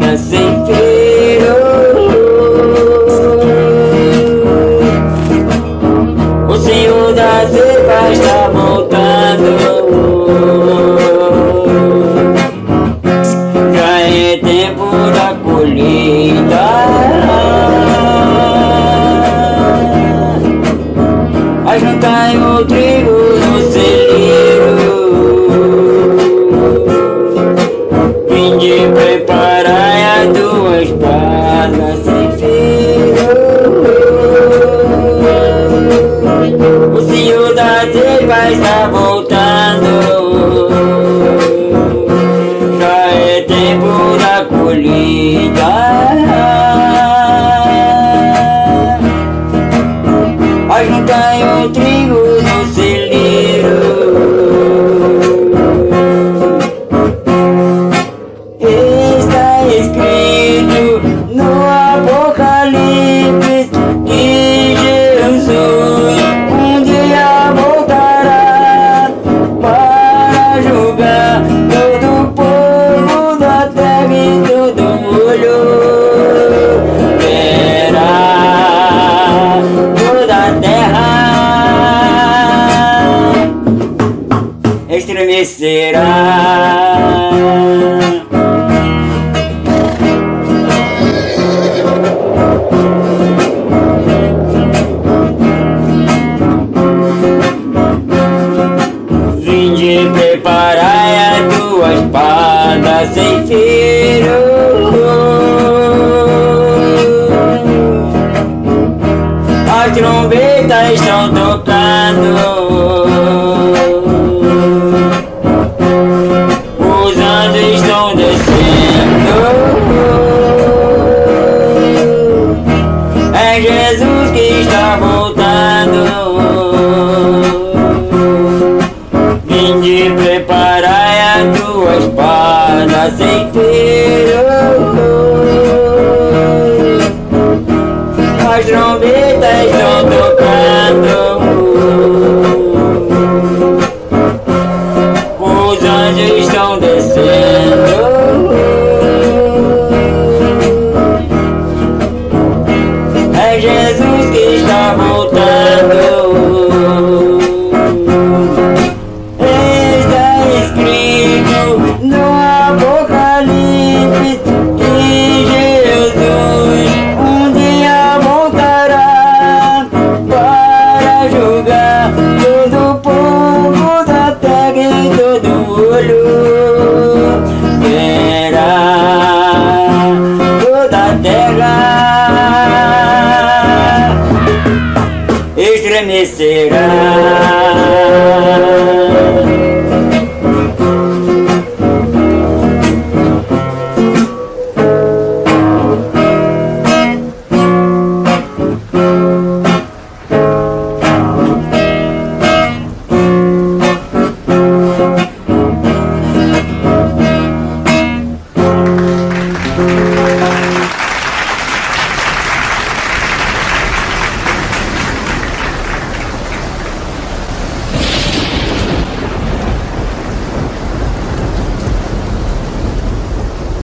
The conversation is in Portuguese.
sem filho. O Senhor da ceifa está voltando. Já é tempo da colheita. Ajuntai o trigo no celeiro. Vinde preparai as duas espadas sem fio. O Senhor da ceifa está voltando. Já é tempo da colheita. Ajuntai o trigo no celeiro. Está escrito no Apocalipse que Jesus um dia voltará para julgar todo o povo da terra e todo olho verá. Estremecerá. Vinde preparai as duas espadas sem fio. As trombetas estão tocando. Os anjos estão descendo. É Jesus que está voltando. Vinde preparai as duas espadas sem fio. As trombetas estão tocando. Os anjos estão descendo. É Jesus que está voltando. Está escrito no Apocalipse que Jesus um dia voltará para julgar todo o povo da terra e todo olho verá. Toda a terra estremecerá.